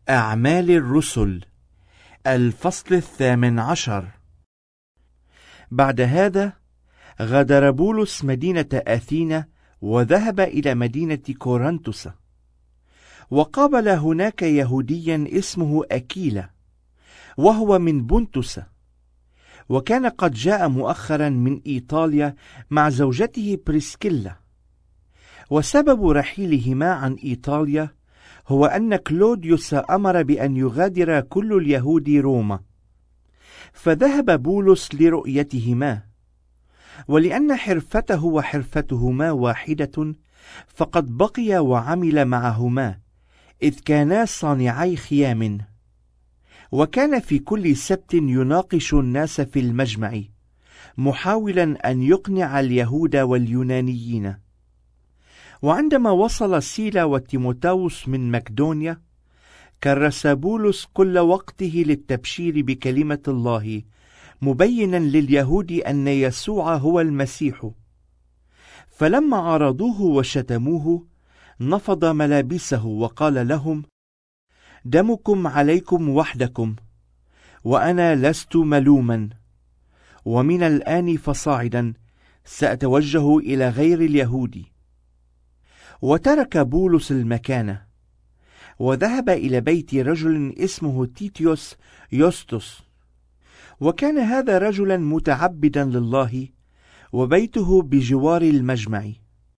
أعمال الرسل الفصل 18. بعد هذا غادر بولس مدينة أثينا وذهب إلى مدينة كورنثوس، وقابل هناك يهوديا اسمه أكيلا وهو من بنطس، وكان قد جاء مؤخرا من إيطاليا مع زوجته بريسكيلا. وسبب رحيلهما عن إيطاليا هو أن كلوديوس أمر بأن يغادر كل اليهود روما، فذهب بولس لرؤيتهما، ولأن حرفته وحرفتهما واحدة فقد بقي وعمل معهما، إذ كانا صانعي خيام. وكان في كل سبت يناقش الناس في المجمع، محاولا أن يقنع اليهود واليونانيين. وعندما وصل سيلا وتيموتاوس من مقدونيا، كرس بولس كل وقته للتبشير بكلمة الله، مبينا لليهود أن يسوع هو المسيح. فلما عارضوه وشتموه نفض ملابسه وقال لهم: دمكم عليكم وحدكم، وأنا لست ملوما، ومن الآن فصاعدا سأتوجه إلى غير اليهود. وترك بولس المكان وذهب إلى بيت رجل اسمه تيتيوس يوستوس، وكان هذا رجلا متعبدا لله، وبيته بجوار المجمع.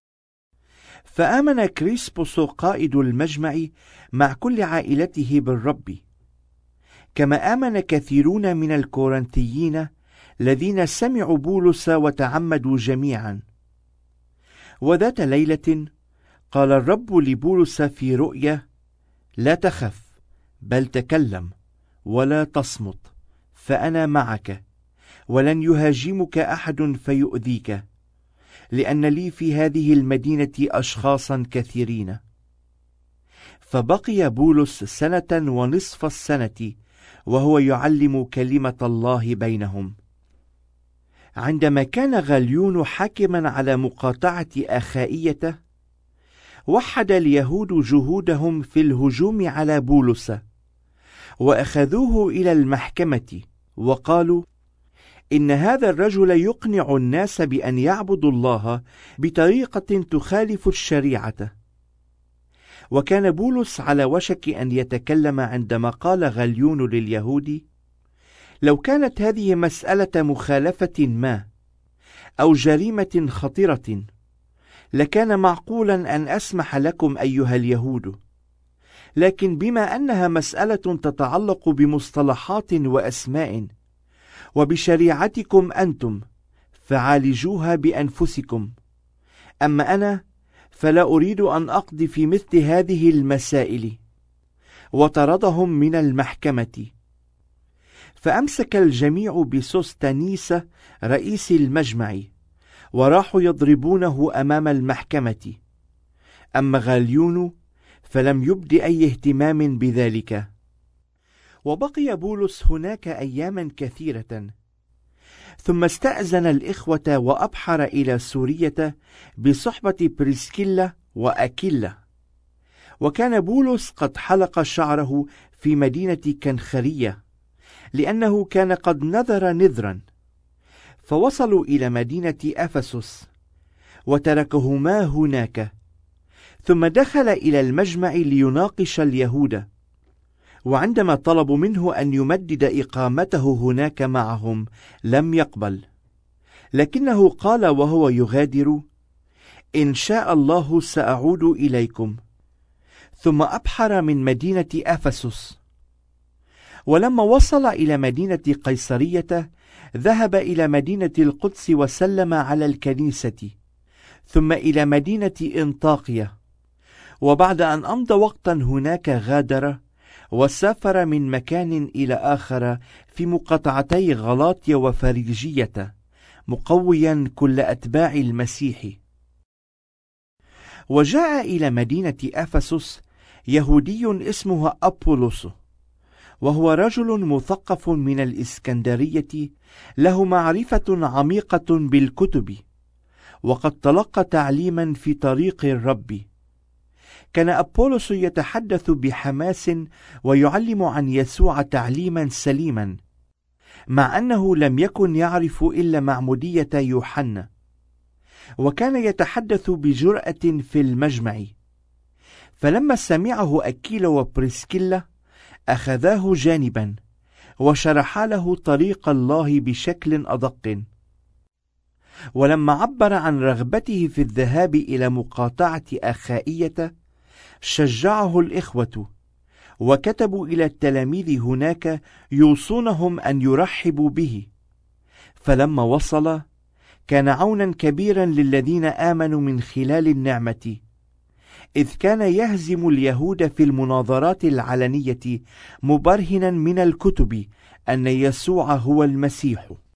فآمن كريسبوس قائد المجمع مع كل عائلته بالرب، كما آمن كثيرون من الكورنثيين الذين سمعوا بولس وتعمدوا جميعا. وذات ليلة قال الرب لبولس في رؤيا: لا تخف، بل تكلم ولا تصمت، فأنا معك، ولن يهاجمك أحد فيؤذيك، لأن لي في هذه المدينة أشخاصا كثيرين. فبقي بولس 1.5 السنة وهو يعلم كلمة الله بينهم. عندما كان غاليون حاكما على مقاطعة أخائية، وحد اليهود جهودهم في الهجوم على بولس، وأخذوه إلى المحكمة وقالوا: إن هذا الرجل يقنع الناس بأن يعبدوا الله بطريقة تخالف الشريعة. وكان بولس على وشك أن يتكلم عندما قال غاليون لليهود: لو كانت هذه مسألة مخالفة ما أو جريمة خطيرة لكان معقولا أن أسمح لكم أيها اليهود، لكن بما أنها مسألة تتعلق بمصطلحات وأسماء وبشريعتكم أنتم، فعالجوها بأنفسكم. أما أنا فلا أريد أن أقضي في مثل هذه المسائل. وطردهم من المحكمة. فأمسك الجميع بسوستانيس رئيس المجمع، وراحوا يضربونه أمام المحكمة. أما غاليون فلم يبد أي اهتمام بذلك. وبقي بولس هناك أياما كثيرة، ثم استأذن الإخوة وأبحر إلى سورية بصحبة بريسكيلا وأكيلا. وكان بولس قد حلق شعره في مدينة كنخرية، لأنه كان قد نذر نذرا. فوصلوا إلى مدينة أفسس وتركهما هناك، ثم دخل إلى المجمع ليناقش اليهود. وعندما طلبوا منه أن يمدد إقامته هناك معهم لم يقبل، لكنه قال وهو يغادر: إن شاء الله سأعود إليكم. ثم أبحر من مدينة أفسس. ولما وصل إلى مدينة قيصرية ذهب إلى مدينة القدس وسلم على الكنيسة، ثم إلى مدينة إنطاقية. وبعد أن أمضى وقتا هناك غادر وسافر من مكان إلى آخر في مقاطعتي غلاطيا وفريجية، مقويا كل أتباع المسيح. وجاء إلى مدينة أفسس يهودي اسمه أبولوس، وهو رجل مثقف من الإسكندرية، له معرفة عميقة بالكتب، وقد تلقى تعليما في طريق الرب. كان أبولس يتحدث بحماس ويعلم عن يسوع تعليما سليما، مع أنه لم يكن يعرف إلا معمودية يوحنا، وكان يتحدث بجرأة في المجمع. فلما سمعه أكيلا وبريسكيلا أخذاه جانبا وشرحا له طريق الله بشكل أدق. ولما عبر عن رغبته في الذهاب إلى مقاطعة أخائية شجعه الإخوة، وكتبوا إلى التلاميذ هناك يوصونهم أن يرحبوا به. فلما وصل كان عونا كبيرا للذين آمنوا من خلال النعمة، إذ كان يهزم اليهود في المناظرات العلنية، مبرهنا من الكتب أن يسوع هو المسيح.